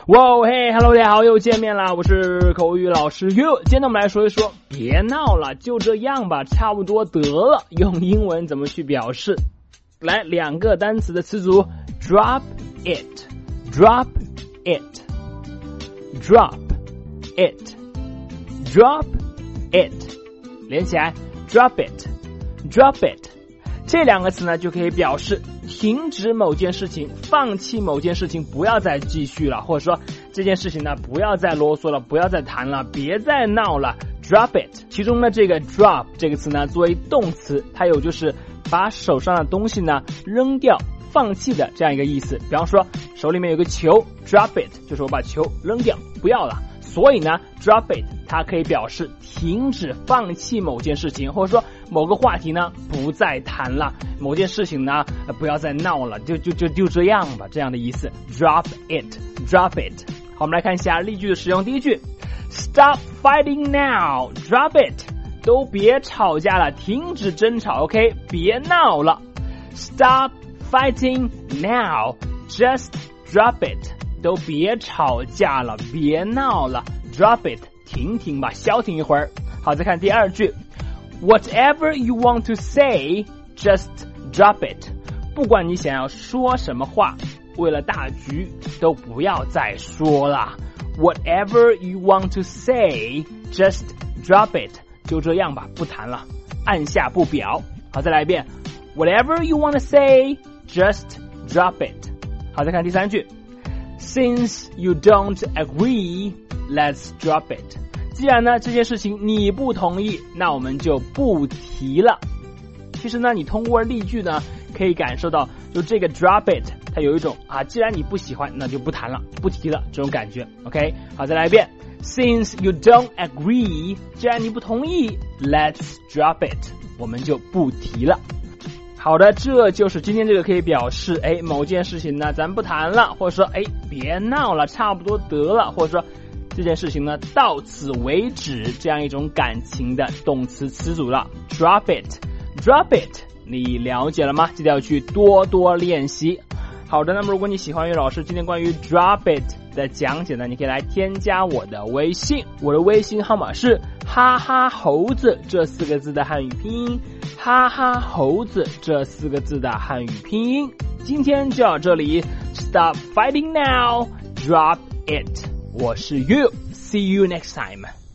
哇嘿 ，Hello， 大家好，又见面啦！我是口语老师 You。今天我们来说一说，别闹了，就这样吧，差不多得了。用英文怎么去表示？来，两个单词的词组 ，drop it，drop it，drop it，drop it， 连起来 ，drop it，drop it。这两个词呢，就可以表示停止某件事情，放弃某件事情，不要再继续了，或者说这件事情呢，不要再啰嗦了，不要再谈了，别再闹了 ，drop it。其中呢，这个 drop 这个词呢，作为动词，它有就是把手上的东西呢扔掉、放弃的这样一个意思。比方说，手里面有个球 ，drop it， 就是我把球扔掉，不要了。所以呢 ，drop it 它可以表示停止、放弃某件事情，或者说某个话题呢不再谈了，某件事情呢不要再闹了，就这样吧，这样的意思。drop it，drop it。好，我们来看一下例句的使用。第一句 ，Stop fighting now， drop it， 都别吵架了，停止争吵 ，OK， 别闹了。Stop fighting now， just drop it。都别吵架了，别闹了 ，drop it， 停吧，消停一会儿。好，再看第二句 ，Whatever you want to say, just drop it。不管你想要说什么话，为了大局，都不要再说了。Whatever you want to say, just drop it。就这样吧，不谈了，按下不表。好，再来一遍 ，Whatever you want to say, just drop it。好，再看第三句。Since you don't agree, let's drop it。既然呢这件事情你不同意，那我们就不提了。其实呢，你通过例句呢，可以感受到，就这个 drop it， 它有一种既然你不喜欢，那就不谈了，不提了这种感觉。OK， 好，再来一遍。Since you don't agree， 既然你不同意 ，let's drop it， 我们就不提了。好的，这就是今天这个可以表示某件事情呢咱不谈了，或者说别闹了，差不多得了，或者说这件事情呢到此为止，这样一种感情的动词词组了。 Drop it， 你了解了吗？记得要去多多练习。好的，那么如果你喜欢于老师今天关于 Drop it 的讲解呢，你可以来添加我的微信，我的微信号码是哈哈猴子这4个字的汉语拼音，哈哈猴子这4个字的汉语拼音。今天就到这里 ，Stop fighting now, drop it。我是 You，see you next time。